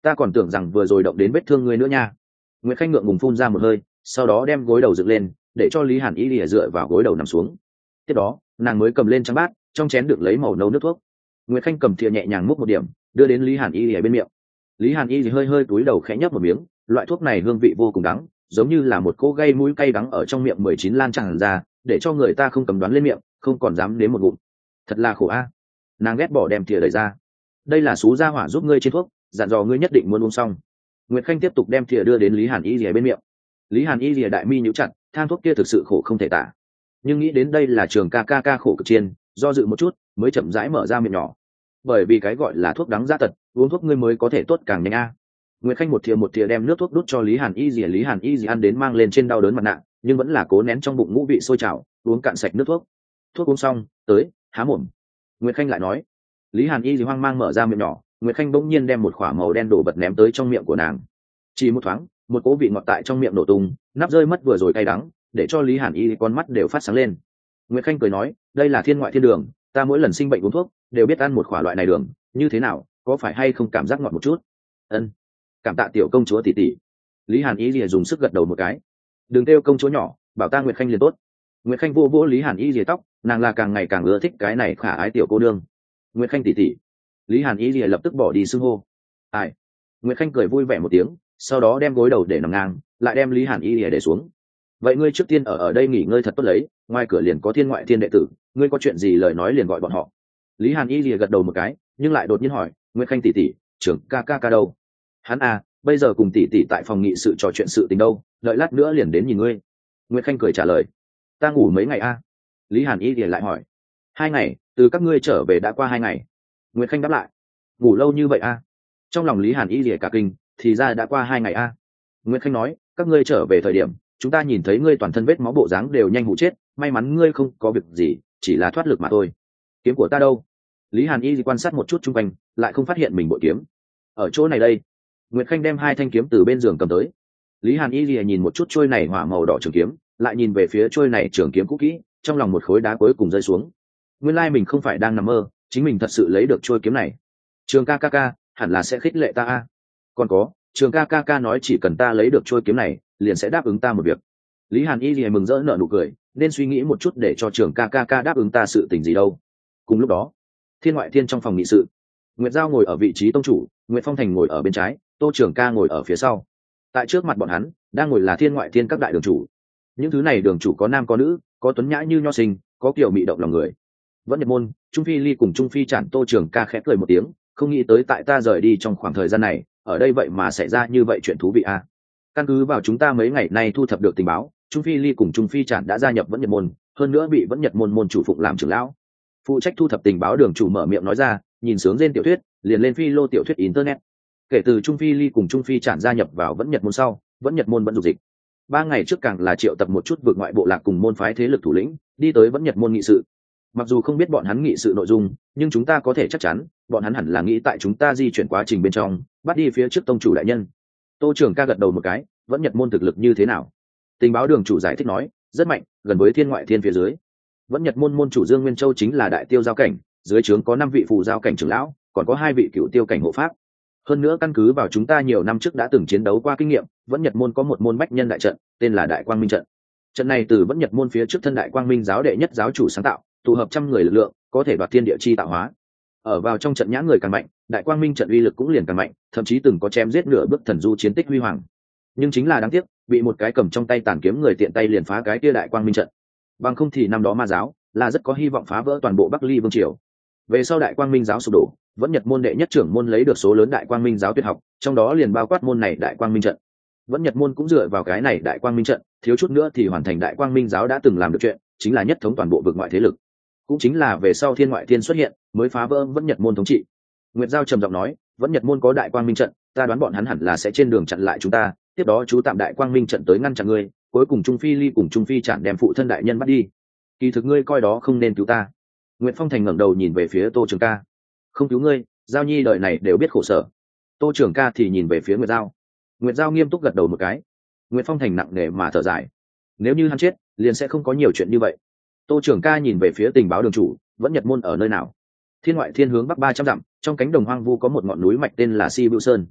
ta còn tưởng rằng vừa rồi động đến vết thương ngươi nữa nha. Nguyệt Khanh ngượng ngùng phun ra một hơi, sau đó đem gối đầu dựng lên để cho Lý Hàn Y lìa dựa vào gối đầu nằm xuống. Tiếp đó nàng mới cầm lên trắng bát, trong chén đựng lấy màu nâu nước thuốc. Nguyệt Khanh cầm thìa nhẹ nhàng múc một điểm đưa đến Lý Hàn Y lìa bên miệng. Lý Hàn Y hơi hơi cúi đầu khẽ nhấp một miếng, loại thuốc này hương vị vô cùng đắng, giống như là một cỗ gây mũi cay đắng ở trong miệng 19 lan tràn ra, để cho người ta không cầm đoán lên miệng, không còn dám nếm một ngụm. Thật là khổ a. Nàng ghét bỏ đem thìa đẩy ra. Đây là sú gia hỏa giúp ngươi trên thuốc, dặn dò ngươi nhất định muốn uống xong. Nguyệt Khanh tiếp tục đem thìa đưa đến Lý Hàn Y lìa bên miệng. Lý Hàn Y lìa đại mi nhíu chặt, thang thuốc kia thực sự khổ không thể tả. Nhưng nghĩ đến đây là Trường ca ca khổ cực chiên, do dự một chút mới chậm rãi mở ra miệng nhỏ. Bởi vì cái gọi là thuốc đắng giá tật, uống thuốc ngươi mới có thể tốt càng nhanh a. Nguyệt Khanh một thìa đem nước thuốc đút cho Lý Hàn Y lìa. Lý Hàn Y lìa ăn đến mang lên trên đau đớn mặt nạ, nhưng vẫn là cố nén trong bụng ngũ vị sôi trào, uống cạn sạch nước thuốc. Thuốc uống xong, tới, há mồm. Nguyệt Khanh lại nói. Lý Hàn Y lìa hoang mang mở ra miệng nhỏ, Nguyệt Khanh bỗng nhiên đem một khỏa màu đen đổ vật ném tới trong miệng của nàng. Chỉ một thoáng, một cỗ vị ngọt tại trong miệng nổ tung, nắp rơi mất vừa rồi cay đắng, để cho Lý Hàn Y con mắt đều phát sáng lên. Nguyệt Khanh cười nói, đây là thiên ngoại thiên đường, ta mỗi lần sinh bệnh uống thuốc đều biết ăn một khỏa loại này đường, như thế nào, có phải hay không cảm giác ngọt một chút? Ân, cảm tạ tiểu công chúa tỷ tỷ. Lý Hàn Y lìa dùng sức gật đầu một cái. Đừng kêu công chúa nhỏ, bảo ta Nguyệt Khanh liền tốt. Nguyệt Khanh vô vỗ Lý Hàn Y lìa tóc, nàng là càng ngày càng ưa thích cái này khả ái tiểu cô nương. Nguyệt Khanh tỷ tỷ. Lý Hàn Y lìa lập tức bỏ đi xưng hô. Ai? Nguyệt Khanh cười vui vẻ một tiếng, sau đó đem gối đầu để nằm ngang, lại đem Lý Hàn Y lìa để xuống. Vậy ngươi trước tiên ở đây nghỉ ngơi thật tốt lấy, ngoài cửa liền có thiên ngoại thiên đệ tử, ngươi có chuyện gì lời nói liền gọi bọn họ. Lý Hàn Y lìa gật đầu một cái, nhưng lại đột nhiên hỏi, Nguyệt Khanh tỷ tỷ, trưởng ca ca đâu? Hắn à, bây giờ cùng tỷ tỷ tại phòng nghị sự trò chuyện sự tình đâu, đợi lát nữa liền đến nhìn ngươi. Nguyệt Khanh cười trả lời. Ta ngủ mấy ngày a? Lý Hàn Y lìa lại hỏi. 2 ngày, từ các ngươi trở về đã qua 2 ngày. Nguyệt Khanh đáp lại. Ngủ lâu như vậy a? Trong lòng Lý Hàn Y lìa cả kinh, thì ra đã qua 2 ngày a. Nguyệt Khanh nói, các ngươi trở về thời điểm chúng ta nhìn thấy ngươi toàn thân vết máu bộ dáng đều nhanh hụ chết, may mắn ngươi không có việc gì, chỉ là thoát lực mà thôi. Kiếm của ta đâu? Lý Hàn Y quan sát một chút chung quanh, lại không phát hiện mình bội kiếm. Ở chỗ này đây. Nguyệt Khanh đem 2 thanh kiếm từ bên giường cầm tới. Lý Hàn Y nhìn một chút trôi này hỏa màu đỏ trường kiếm, lại nhìn về phía trôi này trường kiếm cũ kỹ, trong lòng một khối đá cuối cùng rơi xuống. Nguyên lai mình không phải đang nằm mơ, chính mình thật sự lấy được trôi kiếm này. Trường ca ca hẳn là sẽ khích lệ ta a. Còn có, Trường ca ca nói chỉ cần ta lấy được trôi kiếm này liền sẽ đáp ứng ta một việc. Lý Hàn Y mừng rỡ nở nụ cười, nên suy nghĩ một chút để cho Trường ca ca đáp ứng ta sự tình gì đâu. Cùng lúc đó, thiên ngoại thiên trong phòng nghị sự, Nguyệt Giao ngồi ở vị trí tông chủ, Nguyệt Phong Thành ngồi ở bên trái, Tô Trường ca ngồi ở phía sau. Tại trước mặt bọn hắn đang ngồi là thiên ngoại thiên các đại đường chủ. Những thứ này đường chủ có nam có nữ, có tuấn nhã như nho sinh, có kiểu mị động lòng người. Vẫn Nhật Môn, Trung Phi Ly cùng Trung Phi Trản. Tô Trường ca khẽ cười một tiếng, không nghĩ tới tại ta rời đi trong khoảng thời gian này, ở đây vậy mà xảy ra như vậy chuyện thú vị a. Căn cứ vào chúng ta mấy ngày nay thu thập được tình báo, Trung Phi Ly cùng Trung Phi Trản đã gia nhập Vẫn Nhật Môn, hơn nữa bị Vẫn Nhật Môn môn chủ phụng làm trưởng lão. Phụ trách thu thập tình báo đường chủ mở miệng nói ra, nhìn sướng trên tiểu thuyết, liền lên phi lô tiểu thuyết internet. Kể từ Trung Phi Ly cùng Trung Phi Trản gia nhập vào Vẫn Nhật Môn sau, Vẫn Nhật Môn vẫn dục dịch. 3 ngày trước càng là triệu tập một chút vượt ngoại bộ lạc cùng môn phái thế lực thủ lĩnh, đi tới Vẫn Nhật Môn nghị sự. Mặc dù không biết bọn hắn nghị sự nội dung, nhưng chúng ta có thể chắc chắn, bọn hắn hẳn là nghĩ tại chúng ta di chuyển quá trình bên trong, bắt đi phía trước tông chủ đại nhân. Tô Trường ca gật đầu một cái, Vẫn Nhật Môn thực lực như thế nào? Tình báo đường chủ giải thích nói, rất mạnh, gần với thiên ngoại thiên phía dưới. Vẫn Nhật Môn môn chủ Dương Nguyên Châu chính là đại tiêu giao cảnh, dưới trướng có 5 vị phù giao cảnh trưởng lão, còn có 2 vị cựu tiêu cảnh hộ pháp. Hơn nữa căn cứ vào chúng ta nhiều năm trước đã từng chiến đấu qua kinh nghiệm, Vẫn Nhật Môn có một môn bách nhân đại trận, tên là Đại Quang Minh trận. Trận này từ Vẫn Nhật Môn phía trước thân Đại Quang Minh giáo đệ nhất giáo chủ sáng tạo, tụ hợp trăm người lực lượng, có thể đoạt thiên địa chi tạo hóa. Ở vào trong trận nhã người càng mạnh, Đại Quang Minh trận uy lực cũng liền càng mạnh, thậm chí từng có chém giết nửa bước thần du chiến tích huy hoàng. Nhưng chính là đáng tiếc, bị một cái cầm trong tay tàn kiếm người tiện tay liền phá cái kia Đại Quang Minh trận. Bằng không thì năm đó ma giáo là rất có hy vọng phá vỡ toàn bộ Bắc Ly vương triều. Về sau Đại Quang Minh giáo sụp đổ, Vẫn Nhật Môn đệ nhất trưởng môn lấy được số lớn Đại Quang Minh giáo tuyệt học, trong đó liền bao quát môn này Đại Quang Minh trận. Vẫn Nhật Môn cũng dựa vào cái này Đại Quang Minh trận, thiếu chút nữa thì hoàn thành Đại Quang Minh giáo đã từng làm được chuyện, chính là nhất thống toàn bộ vực ngoại thế lực. Cũng chính là về sau thiên ngoại thiên xuất hiện, mới phá vỡ Vẫn Nhật Môn thống trị. Nguyệt Giao trầm giọng nói, Vẫn Nhật Môn có Đại Quang Minh trận, ta đoán bọn hắn hẳn là sẽ trên đường chặn lại chúng ta, tiếp đó chú tạm Đại Quang Minh trận tới ngăn chặn ngươi, cuối cùng Trung Phi Ly cùng Trung Phi Trản đem phụ thân đại nhân bắt đi. Kỳ thực ngươi coi đó không nên cứu ta. Nguyệt Phong Thành ngẩng đầu nhìn về phía Tô Trường ca. Không cứu ngươi, Giao Nhi đời này đều biết khổ sở. Tô Trường ca thì nhìn về phía Nguyệt Giao. Nguyệt Giao nghiêm túc gật đầu một cái. Nguyệt Phong Thành nặng nề mà thở dài. Nếu như hắn chết, liền sẽ không có nhiều chuyện như vậy. Tô Trường ca nhìn về phía tình báo đường chủ, Vẫn Nhật Môn ở nơi nào? Thiên ngoại thiên hướng bắc 300 dặm, trong cánh đồng hoang vu có một ngọn núi mạch tên là Si Bưu Sơn.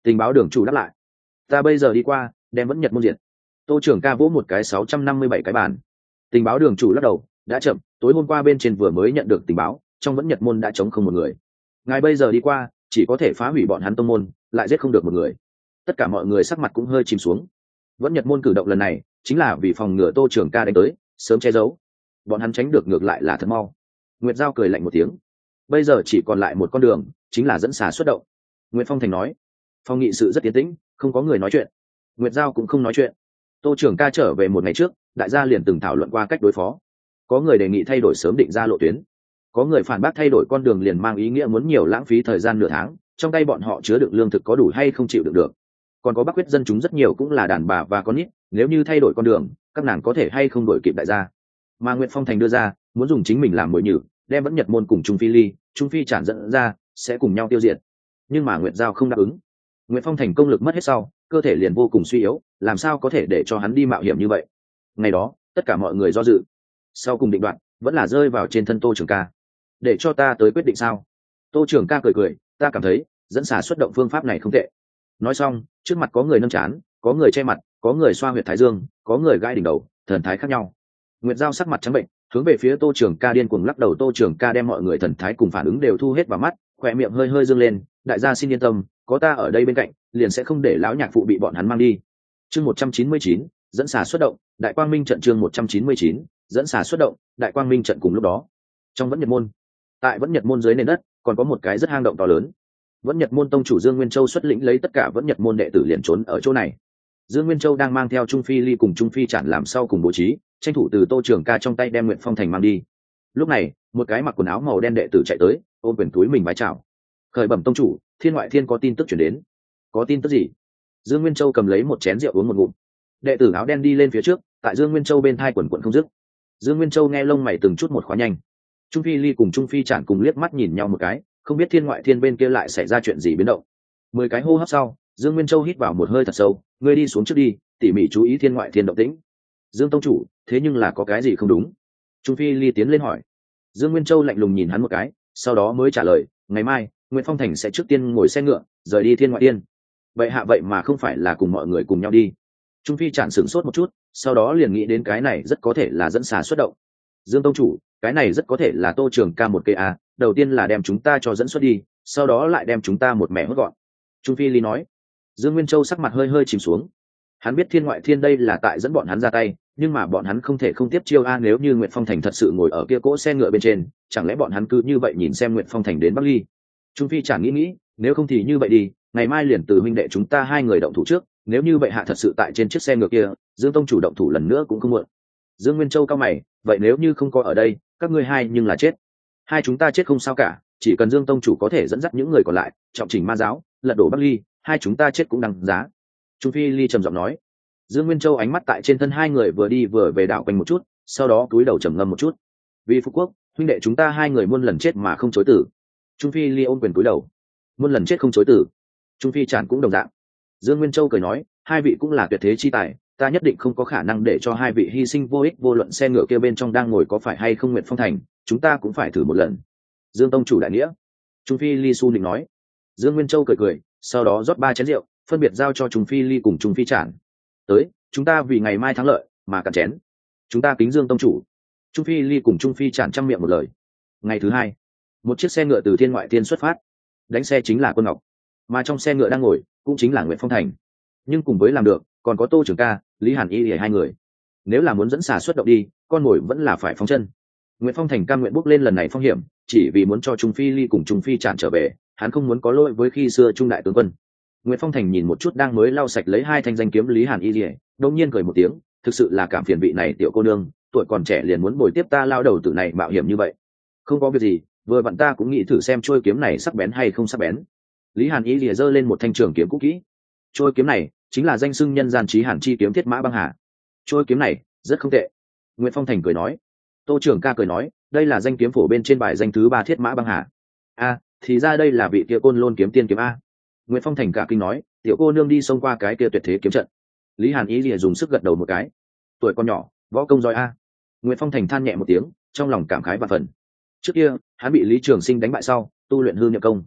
Tình báo đường chủ đáp lại. Ta bây giờ đi qua đem vẫn nhật môn diệt. Tô trưởng ca vỗ một cái 657 cái bàn. Tình báo đường chủ lắc đầu, đã chậm, tối hôm qua bên trên vừa mới nhận được tình báo, trong vẫn nhật môn đã trống không một người. Ngài bây giờ đi qua chỉ có thể phá hủy bọn hắn tông môn, lại giết không được một người. Tất cả mọi người sắc mặt cũng hơi chìm xuống. Vẫn nhật môn cử động lần này chính là vì phòng ngừa Tô trưởng ca đánh tới, sớm che giấu. Bọn hắn tránh được ngược lại là thật mau. Nguyệt Giao cười lạnh một tiếng. Bây giờ chỉ còn lại một con đường, chính là dẫn xà xuất động. Nguyệt Phong Thành nói. Phòng nghị sự rất yên tĩnh, không có người nói chuyện. Nguyệt Giao cũng không nói chuyện. Tô trưởng ca trở về một ngày trước, đại gia liền từng thảo luận qua cách đối phó. Có người đề nghị thay đổi sớm định ra lộ tuyến, có người phản bác thay đổi con đường liền mang ý nghĩa muốn nhiều lãng phí thời gian nửa tháng, trong tay bọn họ chứa đựng lương thực có đủ hay không chịu đựng được. Còn có bắc quyết dân chúng rất nhiều cũng là đàn bà và con nít, nếu như thay đổi con đường các nàng có thể hay không đổi kịp đại gia. Mà Nguyệt Phong Thành đưa ra muốn dùng chính mình làm mồi nhử, đem vẫn nhật môn cùng Trung Phi Ly, Trung Phi Trản dẫn ra sẽ cùng nhau tiêu diệt. Nhưng mà Nguyệt Giao không đáp ứng. Nguyệt Phong Thành công lực mất hết sau, cơ thể liền vô cùng suy yếu, làm sao có thể để cho hắn đi mạo hiểm như vậy. Ngày đó tất cả mọi người do dự, sau cùng định đoạn vẫn là rơi vào trên thân Tô trưởng ca. Để cho ta tới quyết định sao? Tô trưởng ca cười cười, ta cảm thấy dẫn xà xuất động phương pháp này không tệ. Nói xong, trước mặt có người nâng chán, có người che mặt, có người xoa huyệt thái dương, có người gãi đỉnh đầu, thần thái khác nhau. Nguyệt Giao sắc mặt trắng bệnh, hướng về phía Tô trưởng ca điên cuồng lắc đầu. Tô trưởng ca đem mọi người thần thái cùng phản ứng đều thu hết vào mắt, khỏe miệng hơi hơi dương lên, đại gia xin yên tâm, có ta ở đây bên cạnh liền sẽ không để lão nhạc phụ bị bọn hắn mang đi. Chương 199, dẫn xà xuất động, đại quang minh trận. Chương 199, dẫn xà xuất động, đại quang minh trận. Cùng lúc đó, trong vẫn nhật môn, tại vẫn nhật môn dưới nền đất còn có một cái rất hang động to lớn. Vẫn nhật môn tông chủ Dương Nguyên Châu xuất lĩnh lấy tất cả vẫn nhật môn đệ tử liền trốn ở chỗ này. Dương Nguyên Châu đang mang theo Trung Phi Ly cùng Trung Phi Trản làm sau cùng bố trí, tranh thủ từ Tô trưởng ca trong tay đem Nguyệt Phong Thành mang đi. Lúc này một cái mặc quần áo màu đen đệ tử chạy tới, ôm quyền túi mình vái chào. Khởi bẩm tông chủ, Thiên Ngoại Thiên có tin tức chuyển đến. Có tin tức gì? Dương Nguyên Châu cầm lấy một chén rượu uống một ngụm. Đệ tử áo đen đi lên phía trước, tại Dương Nguyên Châu bên thai quần quần không dứt. Dương Nguyên Châu nghe lông mày từng chút một khóa nhanh. Trung Phi Ly cùng Trung Phi Trản cùng liếc mắt nhìn nhau một cái, không biết Thiên Ngoại Thiên bên kia lại xảy ra chuyện gì biến động. 10 cái hô hấp sau, Dương Nguyên Châu hít vào một hơi thật sâu, ngươi đi xuống trước đi, tỉ mỉ chú ý Thiên Ngoại Thiên động tĩnh. Dương tông chủ, thế nhưng là có cái gì không đúng? Trung Phi Ly tiến lên hỏi. Dương Nguyên Châu lạnh lùng nhìn hắn một cái, sau đó mới trả lời, ngày mai Nguyễn Phong Thành sẽ trước tiên ngồi xe ngựa rời đi Thiên Ngoại Thiên. Vậy hạ vậy mà không phải là cùng mọi người cùng nhau đi? Trung Phi Trản sửng sốt một chút, sau đó liền nghĩ đến cái này rất có thể là dẫn xà xuất động. Dương tông chủ, cái này rất có thể là Tô trưởng ca một cây a, đầu tiên là đem chúng ta cho dẫn xuất đi, sau đó lại đem chúng ta một mẻ hốt gọn. Trung Phi Ly nói. Dương Nguyên Châu sắc mặt hơi hơi chìm xuống. Hắn biết Thiên Ngoại Thiên đây là tại dẫn bọn hắn ra tay, nhưng mà bọn hắn không thể không tiếp chiêu a, nếu như Nguyệt Phong Thành thật sự ngồi ở kia cỗ xe ngựa bên trên, chẳng lẽ bọn hắn cứ như vậy nhìn xem Nguyệt Phong Thành đến Bắc Ly? Trung Phi Trản nghĩ, nếu không thì như vậy đi, ngày mai liền từ huynh đệ chúng ta hai người động thủ trước, nếu như bệ hạ thật sự tại trên chiếc xe ngựa kia, Dương tông chủ động thủ lần nữa cũng không muộn. Dương Nguyên Châu cao mày, vậy nếu như không có ở đây, các ngươi hai nhưng là chết. Hai chúng ta chết không sao cả, chỉ cần Dương tông chủ có thể dẫn dắt những người còn lại, trọng chỉnh ma giáo, lật đổ Bắc Ly, hai chúng ta chết cũng đằng giá. Trung Phi Ly trầm giọng nói. Dương Nguyên Châu ánh mắt tại trên thân hai người vừa đi vừa về đảo quanh một chút, sau đó cúi đầu trầm ngâm một chút. Vì Phú Quốc, huynh đệ chúng ta hai người muôn lần chết mà không chối tử. Trung Phi Ly ôm quyền cúi đầu. Muôn lần chết không chối tử. Trung Phi Trản cũng đồng dạng. Dương Nguyên Châu cười nói, hai vị cũng là tuyệt thế chi tài, ta nhất định không có khả năng để cho hai vị hy sinh vô ích, vô luận xe ngựa kia bên trong đang ngồi có phải hay không Nguyệt Phong Thành, chúng ta cũng phải thử một lần. Dương tông chủ đại nghĩa. Trung Phi Ly su định nói. Dương Nguyên Châu cười cười, sau đó rót 3 chén rượu, phân biệt giao cho Trung Phi Ly cùng Trung Phi Trản. Tới, chúng ta vì ngày mai thắng lợi mà cạn chén. Chúng ta kính Dương tông chủ. Trung Phi Ly cùng Trung Phi Trản trăm miệng một lời. Ngày thứ hai, một chiếc xe ngựa từ Thiên Ngoại Thiên xuất phát, đánh xe chính là Quân Ngọc, mà trong xe ngựa đang ngồi cũng chính là Nguyệt Phong Thành. Nhưng cùng với làm được, còn có Tô trưởng ca, Lý Hàn Y hai người. Nếu là muốn dẫn xà xuất động đi, con mồi vẫn là phải phóng chân. Nguyệt Phong Thành cam nguyện bước lên lần này phong hiểm, chỉ vì muốn cho Trung Phi Ly cùng Trung Phi Trản trở về, hắn không muốn có lỗi với khi xưa Trung đại tướng quân. Nguyệt Phong Thành nhìn một chút đang mới lau sạch lấy 2 thanh danh kiếm Lý Hàn Y, đột nhiên cười một tiếng, thực sự là cảm phiền vị này tiểu cô nương, tuổi còn trẻ liền muốn bồi tiếp ta lao đầu tử này mạo hiểm như vậy. Không có việc gì, vừa vặn ta cũng nghĩ thử xem trôi kiếm này sắc bén hay không sắc bén. Lý Hàn Y giơ lên một thanh trường kiếm cũ kỹ. Trôi kiếm này chính là danh xưng nhân gian chí hàn chi kiếm Thiết Mã Băng Hà. Trôi kiếm này rất không tệ. Nguyệt Phong Thành cười nói. Tô trưởng ca cười nói, đây là danh kiếm phổ bên trên bài danh thứ 3 Thiết Mã Băng Hà. A, thì ra đây là vị kia Côn Lôn kiếm tiên kiếm a. Nguyệt Phong Thành cả kinh nói, tiểu cô nương đi xông qua cái kia tuyệt thế kiếm trận. Lý Hàn Ý lìa dùng sức gật đầu một cái. Tuổi con nhỏ, võ công giỏi a. Nguyệt Phong Thành than nhẹ một tiếng, trong lòng cảm khái vạn phần. Trước kia, hắn bị Lý Trường Sinh đánh bại sau, tu luyện hư niệm công.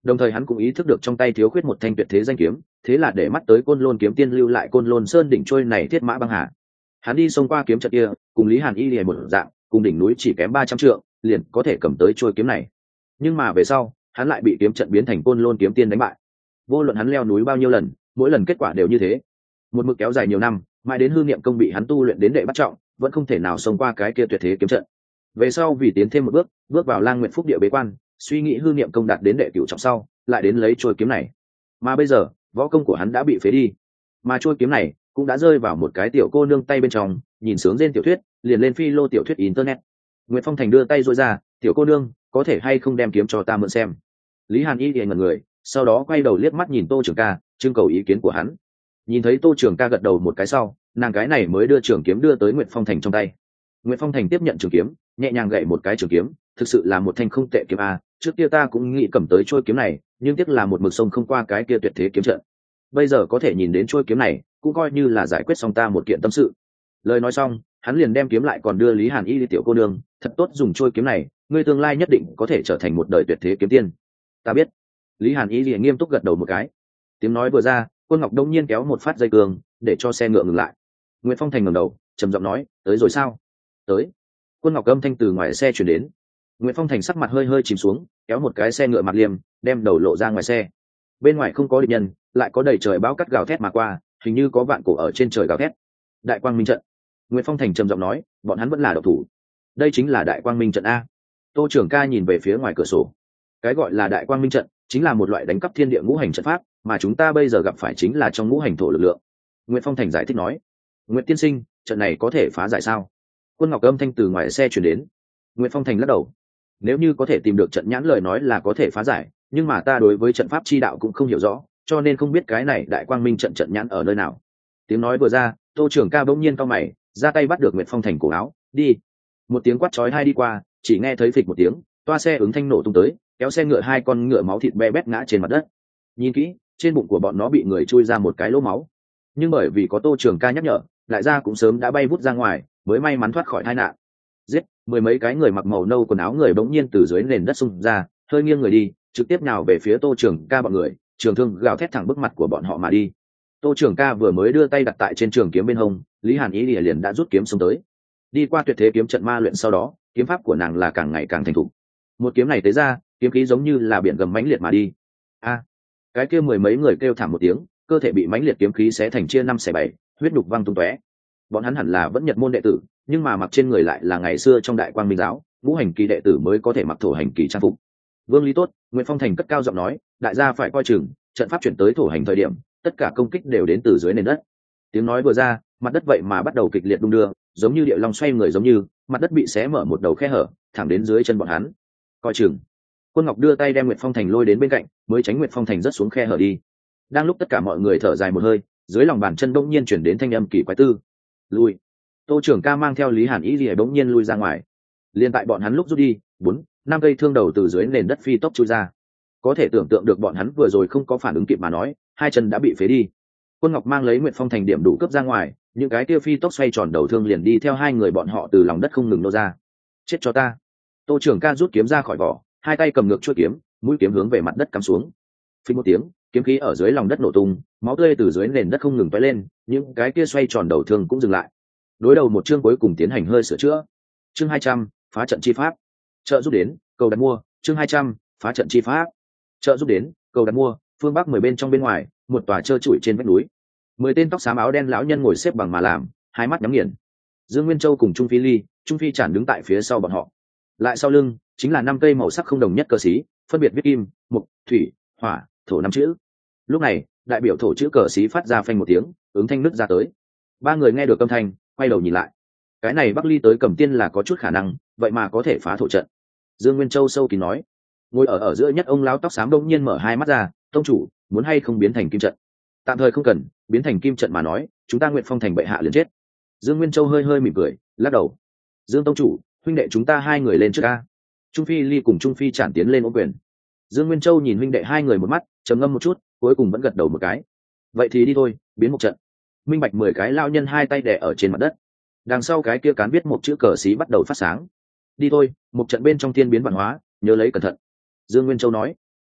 đồng thời hắn cũng ý thức được trong tay thiếu khuyết một thanh tuyệt thế danh kiếm, thế là để mắt tới Côn Lôn kiếm tiên lưu lại Côn Lôn Sơn đỉnh trôi này thiết mã băng hà. Hắn đi xông qua kiếm trận kia, cùng Lý Hàn Y liền một dạng, cùng đỉnh núi chỉ kém 300 trượng, liền có thể cầm tới trôi kiếm này. Nhưng mà về sau, hắn lại bị kiếm trận biến thành Côn Lôn kiếm tiên đánh bại. Vô luận hắn leo núi bao nhiêu lần, mỗi lần kết quả đều như thế. Một mực kéo dài nhiều năm, mãi đến hư niệm công bị hắn tu luyện đến đệ bắt trọng, vẫn không thể nào xông qua cái kia tuyệt thế kiếm trận. Về sau vì tiến thêm một bước, bước vào Lang Nguyện Phúc địa bế quan, suy nghĩ hư niệm công đạt đến đệ cửu trọng sau, lại đến lấy trôi kiếm này. Mà bây giờ, võ công của hắn đã bị phế đi, mà trôi kiếm này cũng đã rơi vào một cái tiểu cô nương tay bên trong, nhìn sướng trên tiểu thuyết, liền lên phi lô tiểu thuyết internet. Nguyệt Phong Thành đưa tay duỗi ra, "Tiểu cô nương, có thể hay không đem kiếm cho ta mượn xem?" Lý Hàn Y liền ngẩn người, sau đó quay đầu liếc mắt nhìn Tô Trường Ca, trưng cầu ý kiến của hắn. Nhìn thấy Tô Trường Ca gật đầu một cái sau, nàng cái này mới đưa trường kiếm đưa tới Nguyệt Phong Thành trong tay. Nguyệt Phong Thành tiếp nhận trường kiếm, nhẹ nhàng gậy một cái trường kiếm, thực sự là một thanh không tệ kiếm a, trước kia ta cũng nghĩ cầm tới trôi kiếm này, nhưng tiếc là một mực sông không qua cái kia tuyệt thế kiếm trận. Bây giờ có thể nhìn đến trôi kiếm này, cũng coi như là giải quyết xong ta một kiện tâm sự. Lời nói xong, hắn liền đem kiếm lại còn đưa Lý Hàn Y đi, "Tiểu cô nương, thật tốt dùng trôi kiếm này, ngươi tương lai nhất định có thể trở thành một đời tuyệt thế kiếm tiên." "Ta biết." Lý Hàn Y liền nghiêm túc gật đầu một cái. Tiếng nói vừa ra, Quân Ngọc đông nhiên kéo một phát dây cương, để cho xe ngựa ngừng lại. Nguyễn Phong Thành ngẩng đầu, trầm giọng nói, "Tới rồi sao?" "Tới." Quân Ngọc âm thanh từ ngoài xe chuyển đến. Nguyễn Phong Thành sắc mặt hơi hơi chìm xuống, kéo một cái xe ngựa mặt liềm, đem đầu lộ ra ngoài xe. Bên ngoài không có địch nhân, lại có đầy trời bão cắt gào thét mà qua, hình như có vạn cổ ở trên trời gào thét. "Đại Quang Minh trận." Nguyễn Phong Thành trầm giọng nói, "Bọn hắn vẫn là độc thủ." "Đây chính là Đại Quang Minh trận a." Tô Trường Ca nhìn về phía ngoài cửa sổ. "Cái gọi là Đại Quang Minh trận chính là một loại đánh cắp thiên địa ngũ hành trận pháp, mà chúng ta bây giờ gặp phải chính là trong ngũ hành thổ lực lượng." Nguyễn Phong Thành giải thích nói. "Nguyễn tiên sinh, trận này có thể phá giải sao?" Quân Ngọc âm thanh từ ngoài xe chuyển đến. Nguyễn Phong Thành lắc đầu. "Nếu như có thể tìm được trận nhãn lời nói là có thể phá giải, nhưng mà ta đối với trận pháp chi đạo cũng không hiểu rõ, cho nên không biết cái này Đại Quang Minh trận nhãn ở nơi nào." Tiếng nói vừa ra, Tô Trường Ca bỗng nhiên cau mày, ra tay bắt được Nguyệt Phong Thành cổ áo, "Đi." Một tiếng quát chói tai đi qua, chỉ nghe thấy phịch một tiếng, toa xe ứng thanh nổ tung tới, kéo xe ngựa hai con ngựa máu thịt be bét ngã trên mặt đất. Nhìn kỹ, trên bụng của bọn nó bị người chui ra một cái lỗ máu, nhưng bởi vì có Tô Trường Ca nhắc nhở, lại ra cũng sớm đã bay vút ra ngoài, mới may mắn thoát khỏi tai nạn. Giết! Mười mấy cái người mặc màu nâu quần áo người bỗng nhiên từ dưới nền đất xung ra, hơi nghiêng người đi, trực tiếp nào về phía Tô Trường Ca bọn người, trường thương gào thét thẳng bức mặt của bọn họ mà đi. Tô Trường Ca vừa mới đưa tay đặt tại trên trường kiếm bên hông, Lý Hàn Ý liền đã rút kiếm xông tới. Đi qua tuyệt thế kiếm trận ma luyện sau đó, kiếm pháp của nàng là càng ngày càng thành thục. Một kiếm này tới ra, kiếm khí giống như là biển gầm mãnh liệt mà đi. A! Cái kia mười mấy người kêu thảm một tiếng, cơ thể bị mãnh liệt kiếm khí xé thành chia năm xẻ bảy, huyết nhục văng tung tóe. Bọn hắn hẳn là vẫn Nhật môn đệ tử, nhưng mà mặc trên người lại là ngày xưa trong Đại Quang Minh giáo, ngũ hành kỳ đệ tử mới có thể mặc thổ hành kỳ trang phục. Vương Lý Tốt, Nguyễn Phong Thành cất cao giọng nói, đại gia phải coi chừng, trận pháp chuyển tới thổ hành thời điểm, tất cả công kích đều đến từ dưới nền đất. Tiếng nói vừa ra, mặt đất vậy mà bắt đầu kịch liệt đung đưa, giống như địa long xoay người, giống như mặt đất bị xé mở một đầu khe hở, thẳng đến dưới chân bọn hắn. Coi chừng. Quân Ngọc đưa tay đem Nguyệt Phong Thành lôi đến bên cạnh, mới tránh Nguyệt Phong Thành rớt xuống khe hở đi. Đang lúc tất cả mọi người thở dài một hơi, dưới lòng bàn chân bỗng nhiên chuyển đến thanh âm kỳ quái tư. Lui. Tô Trường Ca mang theo Lý Hàn Ý Lìa bỗng nhiên lui ra ngoài. Liên tại bọn hắn lúc rút đi, 4-5 cây thương đầu từ dưới nền đất phi tốc chui ra. Có thể tưởng tượng được bọn hắn vừa rồi không có phản ứng kịp mà nói, hai chân đã bị phế đi. Quân Ngọc mang lấy Nguyệt Phong Thành điểm đủ cướp ra ngoài, những cái kia phi tốc xoay tròn đầu thương liền đi theo hai người bọn họ từ lòng đất không ngừng nô ra. Chết cho ta. Tô Trường Ca rút kiếm ra khỏi vỏ, hai tay cầm ngược chuôi kiếm, mũi kiếm hướng về mặt đất cắm xuống. Phình một tiếng, kiếm khí ở dưới lòng đất nổ tung, máu tươi từ dưới nền đất không ngừng tóe lên, những cái kia xoay tròn đầu thương cũng dừng lại. Đối đầu một chương cuối cùng tiến hành hơi sửa chữa. Chương 200, phá trận chi pháp. Trợ giúp đến, cầu đặt mua, chương 200, phá trận chi pháp. Trợ giúp đến, cầu đặt mua, phương bắc 10 bên trong bên ngoài, một tòa trơ trụi trên vách núi. 10 tên tóc xám áo đen lão nhân ngồi xếp bằng mà làm, hai mắt nhắm nghiền. Dương Nguyên Châu cùng Trung Phi Ly, Trung Phi Trản đứng tại phía sau bọn họ. Lại sau lưng, chính là 5 cây màu sắc không đồng nhất cờ xí, phân biệt viết kim, mộc, thủy, hỏa, thổ 5 chữ. Lúc này, đại biểu thổ chữ cờ xí phát ra phanh một tiếng, ứng thanh nứt ra tới. Ba người nghe được âm thanh, quay đầu nhìn lại. Cái này Bắc Ly tới cầm tiên là có chút khả năng, vậy mà có thể phá thổ trận. Dương Nguyên Châu sâu kín nói. Ngồi ở giữa nhất ông lão tóc xám đông nhiên mở hai mắt ra, tông chủ, muốn hay không biến thành kim trận? Tạm thời không cần, biến thành kim trận mà nói, chúng ta Nguyệt Phong Thành bệ hạ liền chết. Dương Nguyên Châu hơi hơi mỉm cười, lắc đầu. Dương tông chủ, huynh đệ chúng ta hai người lên trước a. Trung Phi Ly cùng Trung Phi Trản tiến lên ôm quyền. Dương Nguyên Châu nhìn huynh đệ hai người một mắt, trầm ngâm một chút, cuối cùng vẫn gật đầu một cái. Vậy thì đi thôi, biến một trận. Minh bạch 10 cái lao nhân hai tay đè ở trên mặt đất. Đằng sau cái kia cán viết một chữ cờ xí bắt đầu phát sáng. Đi thôi, một trận bên trong thiên biến văn hóa, nhớ lấy cẩn thận. Dương Nguyên Châu nói.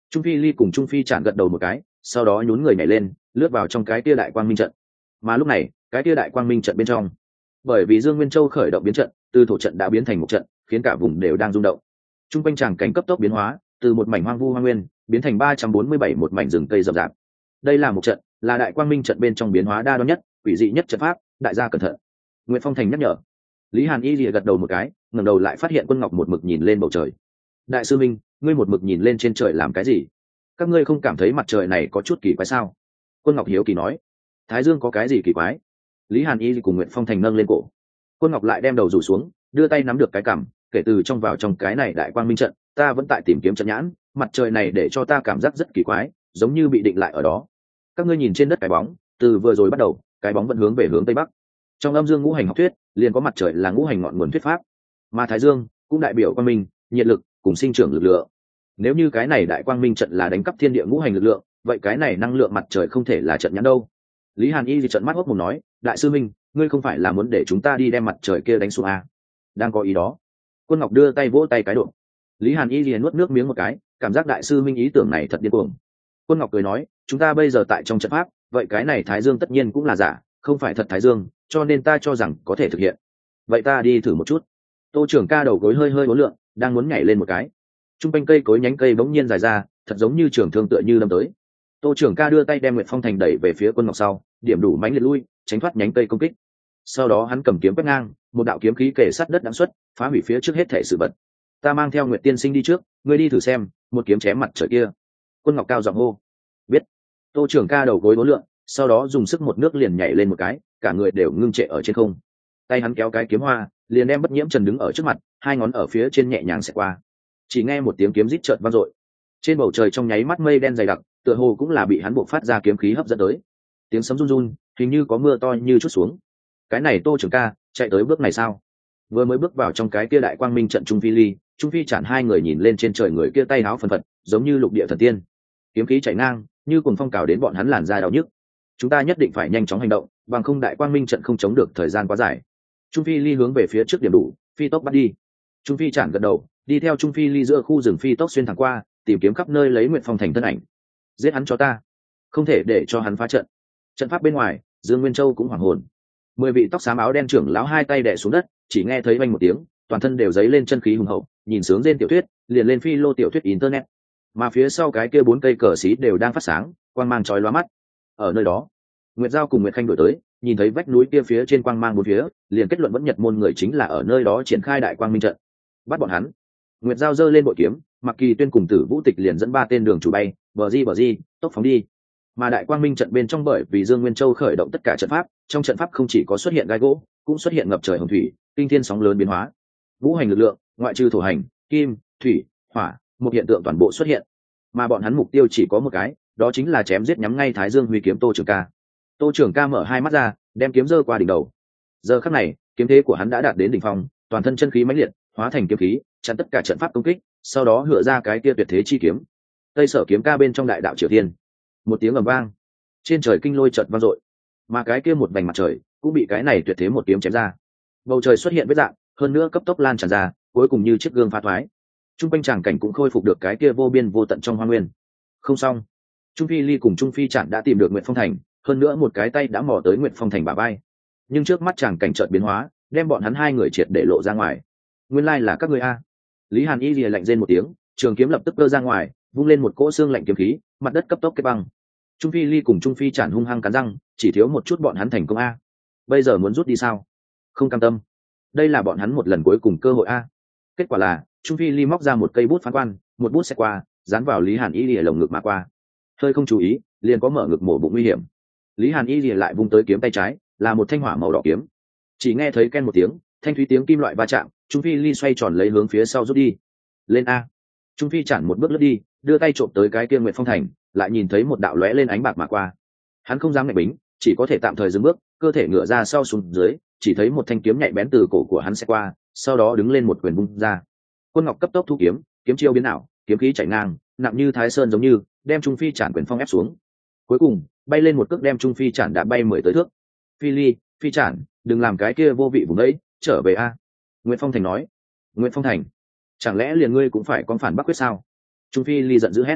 Trung phi ly cùng Trung phi chản gật đầu một cái, sau đó nhún người nhảy lên lướt vào trong cái tia đại quang minh trận. Mà lúc này cái tia đại quang minh trận bên trong, bởi vì Dương Nguyên Châu khởi động biến trận, từ thổ trận đã biến thành một trận, khiến cả vùng đều đang rung động. Trung quanh tràng cảnh cấp tốc biến hóa, từ một mảnh hoang vu hoang nguyên biến thành 347 một mảnh rừng cây rậm rạp. Đây là một trận, là đại quang minh trận bên trong biến hóa đa đoan nhất, quỷ dị nhất trận pháp, đại gia cẩn thận. Nguyễn Phong Thành nhắc nhở. Lý Hàn Y lìa gật đầu một cái, ngẩng đầu lại phát hiện Quân Ngọc một mực nhìn lên bầu trời. Đại sư minh, ngươi một mực nhìn lên trên trời làm cái gì? Các ngươi không cảm thấy mặt trời này có chút kỳ quái sao? Quân Ngọc hiếu kỳ nói. Thái Dương có cái gì kỳ quái? Lý Hàn Y cùng Nguyễn Phong Thành nâng lên cổ. Quân Ngọc lại đem đầu rủ xuống, đưa tay nắm được cái cằm, kể từ trong vào trong cái này đại quang minh trận, ta vẫn tại tìm kiếm trận nhãn, mặt trời này để cho ta cảm giác rất kỳ quái, giống như bị định lại ở đó. Các ngươi nhìn trên đất cái bóng, từ vừa rồi bắt đầu, cái bóng vẫn hướng về hướng tây bắc. Trong âm dương ngũ hành học thuyết, liền có mặt trời là ngũ hành ngọn nguồn thuyết pháp, mà Thái Dương cũng đại biểu quang minh, nhiệt lực cùng sinh trưởng lực lượng. Nếu như cái này đại quang minh trận là đánh cắp thiên địa ngũ hành lực lượng, vậy cái này năng lượng mặt trời không thể là trận nhãn đâu. Lý Hàn Y thì trận mắt hốc mồm nói, đại sư minh, ngươi không phải là muốn để chúng ta đi đem mặt trời kia đánh xuống à? Đang có ý đó. Quân Ngọc đưa tay vỗ tay cái độ. Lý Hàn Y liền nuốt nước miếng một cái, cảm giác đại sư minh ý tưởng này thật điên cuồng. Quân Ngọc cười nói, chúng ta bây giờ tại trong trận pháp, vậy cái này Thái Dương tất nhiên cũng là giả, không phải thật Thái Dương, cho nên ta cho rằng có thể thực hiện. Vậy ta đi thử một chút. Tô trưởng ca đầu gối hơi hơi uốn lượn, đang muốn nhảy lên một cái. Trung quanh cây cối nhánh cây bỗng nhiên dài ra, thật giống như trường thương tựa như đâm tới. Tô trưởng ca đưa tay đem Nguyệt Phong Thành đẩy về phía Quân Ngọc sau, điểm đủ mãnh liệt lui, tránh thoát nhánh cây công kích. Sau đó hắn cầm kiếm quét ngang, một đạo kiếm khí kề sát đất đãng xuất, phá hủy phía trước hết thể sự vật. Ta mang theo Nguyệt tiên sinh đi trước, ngươi đi thử xem, một kiếm chém mặt trời kia. Quân Ngọc cao giọng hô. Biết. Tô trưởng ca đầu gối uốn lượn, sau đó dùng sức một nước liền nhảy lên một cái, cả người đều ngưng trệ ở trên không. Tay hắn kéo cái kiếm hoa, liền đem Bất Nhiễm Trần đứng ở trước mặt, hai ngón ở phía trên nhẹ nhàng xẹt qua. Chỉ nghe một tiếng kiếm rít chợt vang dội. Trên bầu trời trong nháy mắt mây đen dày đặc, tựa hồ cũng là bị hắn buộc phát ra kiếm khí hấp dẫn tới. Tiếng sấm run run, hình như có mưa to như chút xuống. Cái này Tô trưởng ca, chạy tới bước này sao? Vừa mới bước vào trong cái kia đại quang minh trận Trung Phi Ly, Trung Phi Chản hai người nhìn lên trên trời người kia tay áo phần phật, giống như lục địa thần tiên. Kiếm khí chạy ngang, như cuồng phong cào đến bọn hắn làn da đau nhức. Chúng ta nhất định phải nhanh chóng hành động, bằng không đại quang minh trận không chống được thời gian quá dài. Trung Phi Ly hướng về phía trước điểm đủ, phi tốc bắt đi. Trung Phi Chản gật đầu, đi theo Trung Phi Ly giữa khu rừng phi tốc xuyên thẳng qua, tìm kiếm khắp nơi lấy Nguyệt Phong Thành thân ảnh. Giết hắn cho ta, không thể để cho hắn phá trận. Trận pháp bên ngoài, Dương Nguyên Châu cũng hoảng hồn. 10 vị tóc xám áo đen trưởng lão hai tay đè xuống đất, chỉ nghe thấy vang một tiếng, toàn thân đều dấy lên chân khí hùng hậu, nhìn sướng trên tiểu thuyết, liền lên phi lô tiểu thuyết internet. Mà phía sau cái kia 4 cây cờ xí đều đang phát sáng, quang mang chói lóa mắt. Ở nơi đó, Nguyệt Giao cùng Nguyệt Khanh đổi tới, nhìn thấy vách núi kia phía trên quang mang bốn phía, liền kết luận vẫn Nhật môn người chính là ở nơi đó triển khai đại quang minh trận. Bắt bọn hắn. Nguyệt Giao giơ lên bội kiếm, Mặc Kỳ Tuyên cùng Tử Vũ Tịch liền dẫn 3 tên đường chủ bay, bờ di, tốc phóng đi. Mà đại quang minh trận bên trong bởi vì Dương Nguyên Châu khởi động tất cả trận pháp, trong trận pháp không chỉ có xuất hiện gai gỗ, cũng xuất hiện ngập trời hồng thủy, kinh thiên sóng lớn biến hóa. Vũ hành lực lượng, ngoại trừ thổ hành, kim, thủy, hỏa, một hiện tượng toàn bộ xuất hiện. Mà bọn hắn mục tiêu chỉ có một cái, đó chính là chém giết nhắm ngay Thái Dương Huy kiếm Tô Trường Ca. Tô Trường Ca mở hai mắt ra, đem kiếm giơ qua đỉnh đầu. Giờ khắc này, kiếm thế của hắn đã đạt đến đỉnh phong, toàn thân chân khí mãnh liệt, hóa thành kiếm khí, chặn tất cả trận pháp công kích, sau đó hựa ra cái kia tuyệt thế chi kiếm. Tây Sở kiếm ca bên trong đại đạo Triều Tiên. Một tiếng ầm vang, trên trời kinh lôi chợt vang dội, mà cái kia một vành mặt trời cũng bị cái này tuyệt thế một kiếm chém ra. Bầu trời xuất hiện vết dạng, hơn nữa cấp tốc lan tràn ra, cuối cùng như chiếc gương phá thoái. Trung quanh tràng cảnh cũng khôi phục được cái kia vô biên vô tận trong hoa nguyên. Không xong, Trung Phi Ly cùng Trung Phi Trản đã tìm được Nguyệt Phong Thành, hơn nữa một cái tay đã mò tới Nguyệt Phong Thành bả vai. Nhưng trước mắt tràng cảnh chợt biến hóa, đem bọn hắn hai người triệt để lộ ra ngoài. Nguyên lai là các ngươi a. Lý Hàn Y lìa lạnh rên một tiếng, trường kiếm lập tức cơ ra ngoài, vung lên một cỗ xương lạnh kiếm khí, mặt đất cấp tốc kết băng. Trung Phi Ly cùng Trung Phi Trản hung hăng cắn răng, chỉ thiếu một chút bọn hắn thành công a. Bây giờ muốn rút đi sao? Không cam tâm. Đây là bọn hắn một lần cuối cùng cơ hội a. Kết quả là, Trung Phi Ly móc ra một cây bút phán quan, một bút xẹt qua, dán vào Lý Hàn Y lìa lồng ngực mà qua. Hơi không chú ý, liền có mở ngực mổ bụng nguy hiểm. Lý Hàn Y lìa lại vung tới kiếm tay trái, là một thanh hỏa màu đỏ kiếm. Chỉ nghe thấy ken một tiếng, thanh thúy tiếng kim loại va chạm, Trung Phi Ly xoay tròn lấy hướng phía sau rút đi. Lên a. Trung Phi Trản một bước lướt đi, đưa tay trộm tới cái kia Nguyệt Phong Thành, lại nhìn thấy một đạo lóe lên ánh bạc mà qua. Hắn không dám ngạch bính, chỉ có thể tạm thời dừng bước, cơ thể ngửa ra sau xuống dưới, chỉ thấy một thanh kiếm nhạy bén từ cổ của hắn sẽ qua, sau đó đứng lên một quyền vung ra. Quân Ngọc cấp tốc thu kiếm, kiếm chiêu biến ảo, kiếm khí chảy ngang, nặng như Thái Sơn giống như, đem Trung Phi Trản quyền phong ép xuống. Cuối cùng, bay lên một cước đem Trung Phi Trản đã bay 10 tới thước. Phi Ly, Phi Trản, đừng làm cái kia vô vị vùng đấy, trở về a. Nguyễn Phong Thành nói. Nguyễn Phong Thành, chẳng lẽ liền ngươi cũng phải con phản Bắc quyết sao? Trung Phi Ly giận dữ hét.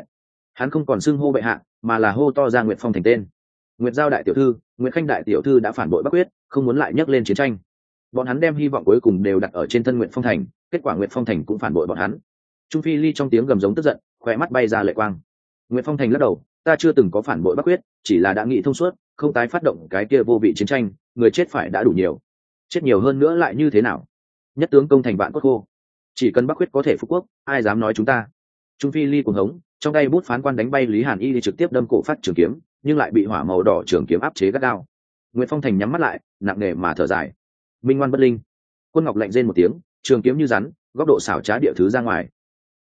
Hắn không còn xưng hô bệ hạ mà là hô to ra Nguyệt Phong Thành tên. Nguyệt Giao đại tiểu thư, Nguyệt Khanh đại tiểu thư đã phản bội Bắc Quyết, không muốn lại nhắc lên chiến tranh. Bọn hắn đem hy vọng cuối cùng đều đặt ở trên thân Nguyệt Phong Thành, kết quả Nguyệt Phong Thành cũng phản bội bọn hắn. Trung Phi Ly trong tiếng gầm giống tức giận, khóe mắt bay ra lệ quang. Nguyệt Phong Thành lắc đầu, ta chưa từng có phản bội Bắc Quyết, chỉ là đã nghĩ thông suốt, không tái phát động cái kia vô vị chiến tranh, người chết phải đã đủ nhiều, chết nhiều hơn nữa lại như thế nào? Nhất tướng công thành vạn cốt khô, chỉ cần Bắc Quyết có thể phục quốc, ai dám nói chúng ta? Trung Phi Ly cuồng hống, trong tay bút phán quan đánh bay Lý Hàn Y đi trực tiếp đâm cổ phát trường kiếm, nhưng lại bị hỏa màu đỏ trường kiếm áp chế gắt gao. Nguyệt Phong Thành nhắm mắt lại, nặng nề mà thở dài. Minh ngoan bất linh. Quân Ngọc lạnh rên một tiếng, trường kiếm như rắn, góc độ xảo trá địa thứ ra ngoài.